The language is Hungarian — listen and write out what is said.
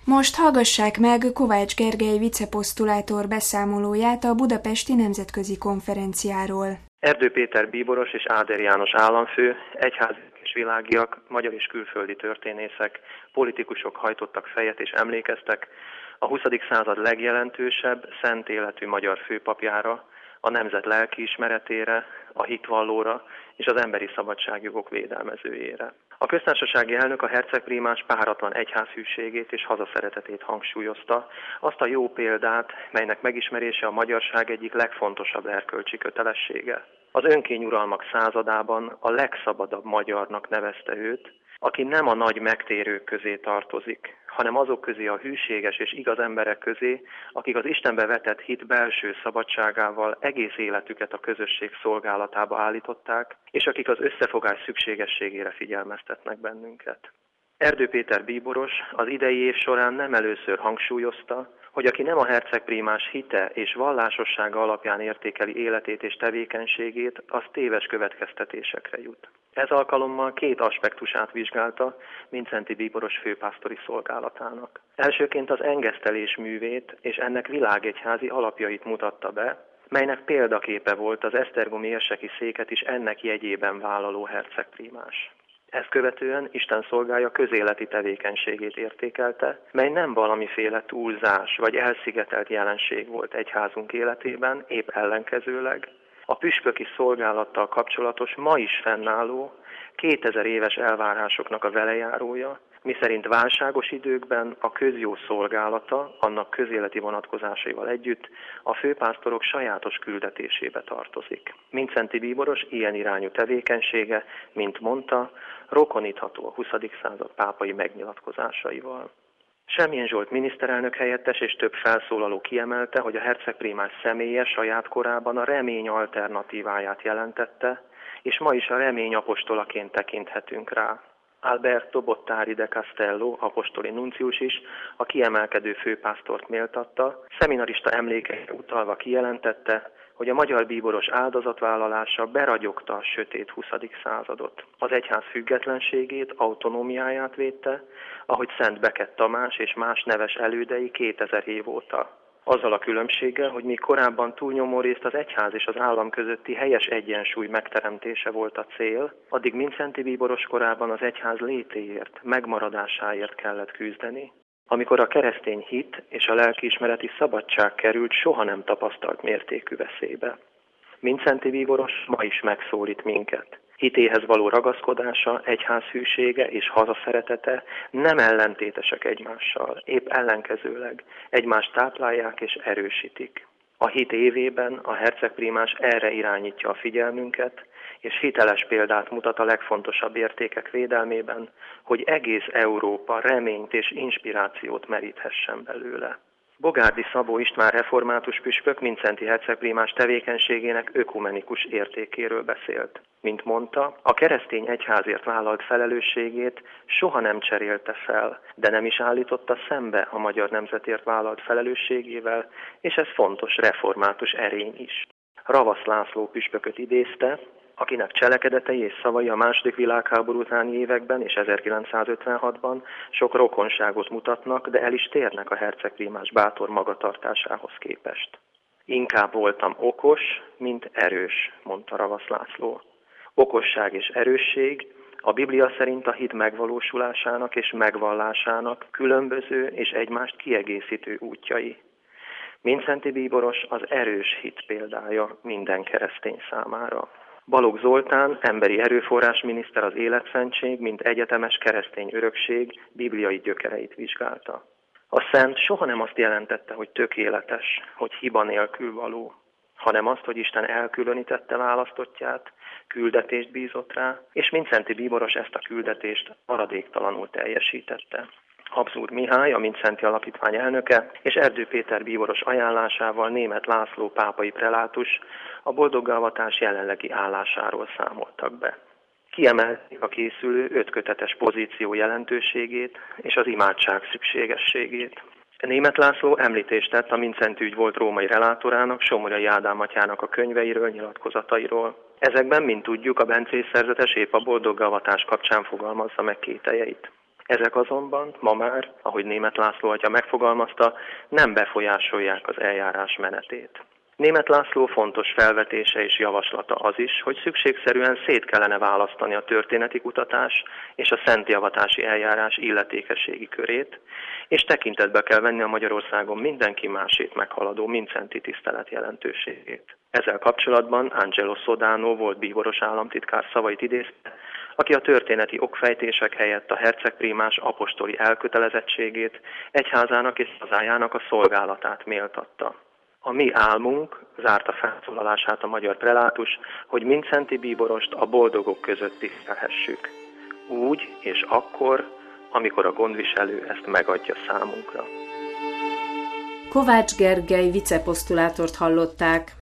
Most hallgassák meg Kovács Gergely viceposztulátor beszámolóját a Budapesti Nemzetközi Konferenciáról. Erdő Péter bíboros és Áder János államfő, egyházi és világiak, magyar és külföldi történészek, politikusok hajtottak fejet és emlékeztek a 20. század legjelentősebb, szent életű magyar főpapjára, a nemzet lelkiismeretére, a hitvallóra és az emberi szabadságjogok védelmezőjére. A köztársasági elnök a hercegprímás páratlan egyházhűségét és hazaszeretetét hangsúlyozta, azt a jó példát, melynek megismerése a magyarság egyik legfontosabb erkölcsi kötelessége. Az önkényuralmak századában a legszabadabb magyarnak nevezte őt, aki nem a nagy megtérők közé tartozik, hanem azok közé, a hűséges és igaz emberek közé, akik az Istenbe vetett hit belső szabadságával egész életüket a közösség szolgálatába állították, és akik az összefogás szükségességére figyelmeztetnek bennünket. Erdő Péter bíboros az idei év során nem először hangsúlyozta, hogy aki nem a hercegprímás hite és vallásossága alapján értékeli életét és tevékenységét, az téves következtetésekre jut. Ez alkalommal két aspektusát vizsgálta Mindszenty bíboros főpásztori szolgálatának. Elsőként az engesztelés művét és ennek világegyházi alapjait mutatta be, melynek példaképe volt az esztergomi érseki széket is ennek jegyében vállaló hercegprímás. Ezt követően Isten szolgája közéleti tevékenységét értékelte, mely nem valamiféle túlzás vagy elszigetelt jelenség volt egyházunk életében, épp ellenkezőleg. A püspöki szolgálattal kapcsolatos ma is fennálló, 2000 éves elvárásoknak a velejárója, miszerint válságos időkben a közjó szolgálata, annak közéleti vonatkozásaival együtt a főpásztorok sajátos küldetésébe tartozik. Mindszenty bíboros ilyen irányú tevékenysége, mint mondta, rokonítható a 20. század pápai megnyilatkozásaival. Semmilyen Zsolt miniszterelnök helyettes és több felszólaló kiemelte, hogy a hercegprímás személye saját korában a remény alternatíváját jelentette, és ma is a remény apostolaként tekinthetünk rá. Alberto Bottari de Castello, apostoli nuncius is, a kiemelkedő főpásztort méltatta, szeminarista emlékeire utalva kijelentette, hogy a magyar bíboros áldozatvállalása beragyogta a sötét 20. századot. Az egyház függetlenségét, autonómiáját védte, ahogy Szent Becket Tamás és más neves elődei 2000 év óta. Azzal a különbséggel, hogy még korábban túlnyomó részt az egyház és az állam közötti helyes egyensúly megteremtése volt a cél, addig Mindszenty bíboros korában az egyház létéért, megmaradásáért kellett küzdeni. Amikor a keresztény hit és a lelkiismereti szabadság került soha nem tapasztalt mértékű veszélybe. Mindszenty bíboros ma is megszólít minket. Hitéhez való ragaszkodása, egyházhűsége és hazaszeretete nem ellentétesek egymással, épp ellenkezőleg egymást táplálják és erősítik. A hit évében a hercegprímás erre irányítja a figyelmünket, és hiteles példát mutat a legfontosabb értékek védelmében, hogy egész Európa reményt és inspirációt meríthessen belőle. Bogárdi Szabó István református püspök Mindszenty hercegprímás tevékenységének ökumenikus értékéről beszélt. Mint mondta, a keresztény egyházért vállalt felelősségét soha nem cserélte fel, de nem is állította szembe a magyar nemzetért vállalt felelősségével, és ez fontos református erény is. Ravasz László püspököt idézte, akinek cselekedetei és szavai a II. Világháború utáni években és 1956-ban sok rokonságot mutatnak, de el is térnek a hercegprímás bátor magatartásához képest. Inkább voltam okos, mint erős, mondta Ravasz László. Okosság és erősség a Biblia szerint a hit megvalósulásának és megvallásának különböző és egymást kiegészítő útjai. Mindszenty bíboros az erős hit példája minden keresztény számára. Balogh Zoltán, emberi erőforrás miniszter az életszentség, mint egyetemes keresztény örökség bibliai gyökereit vizsgálta. A szent soha nem azt jelentette, hogy tökéletes, hogy hiba nélkül való, hanem azt, hogy Isten elkülönítette választottját, küldetést bízott rá, és Mindszenty bíboros ezt a küldetést maradéktalanul teljesítette. Habsburg Mihály, a Mindszenty Alapítvány elnöke, és Erdő Péter bíboros ajánlásával Németh László pápai prelátus a boldoggalvatás jelenlegi állásáról számoltak be. Kiemelték a készülő 5 kötetes pozíció jelentőségét és az imádság szükségességét. Németh László említést tett a Mindszenty ügy volt római relátorának, Somogyai Ádám atyának a könyveiről, nyilatkozatairól. Ezekben, mint tudjuk, a bencés szerzetes épp a boldoggalvatás kapcsán fogalmazza meg kételjeit. Ezek azonban ma már, ahogy Németh László atya megfogalmazta, nem befolyásolják az eljárás menetét. Németh László fontos felvetése és javaslata az is, hogy szükségszerűen szét kellene választani a történeti kutatás és a szentjavatási eljárás illetékességi körét, és tekintetbe kell venni a Magyarországon mindenki másét meghaladó mincenti tisztelet jelentőségét. Ezzel kapcsolatban Angelo Sodano volt bíboros államtitkár szavait idézte, aki a történeti okfejtések helyett a hercegprímás apostoli elkötelezettségét, egyházának és hazájának a szolgálatát méltatta. A mi álmunk, zárta felszólalását a magyar prelátus, hogy mincenti bíborost a boldogok között tisztelhessük. Úgy és akkor, amikor a gondviselő ezt megadja számunkra. Kovács Gergely viceposztulátort hallották.